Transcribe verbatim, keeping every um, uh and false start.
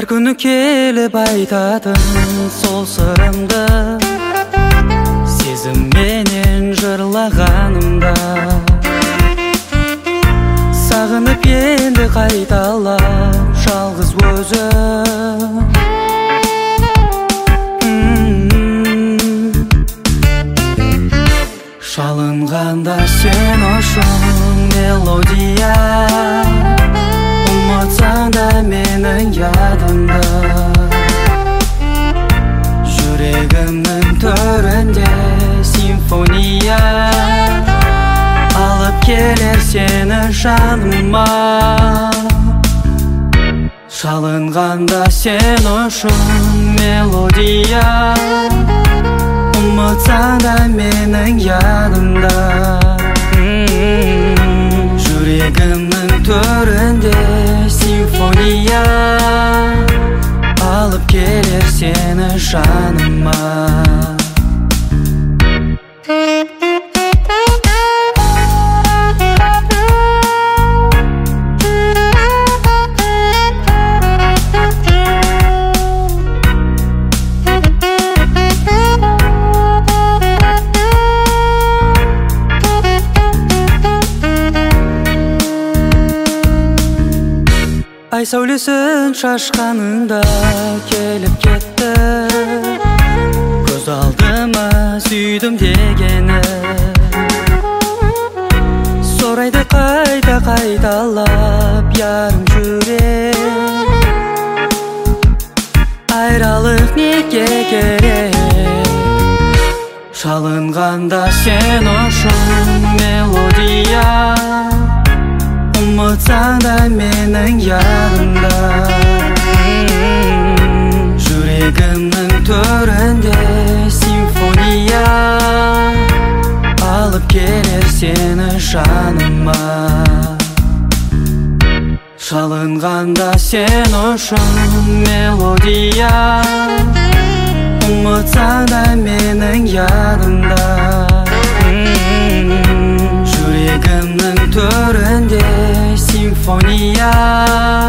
күні келіп айтатын сол сырымды, сезімменен жырлағанымда, сағынып енді қайталап жалғыз өзім. Шалынғанда сен ұшын мелодия, ұмытсаң да менің ядымда, жүрегімнің төрінде симфония, алып келер сені жаныма. Шалынғанда сен ұшын мелодия, ұмытсаң да менің ядымда, жүрегімнің төрінде симфония, алып келер сені жаныма. Ай сәулесін шашқаныңда келіп кетті, көз алдыма сүйдім дегені. Сорайды қайта қайталап ярым жүрек, айралық неге керек? Шалынғанда сен ұшын мелодия, ұмытсаң да менің ядымда, жүрегімнің төрінде симфония, алып келер сені жаныма. Шалынғанда сен ұшын мелодия, ұмытсаң да менің ядымда, жүрегімнің төрінде симфония,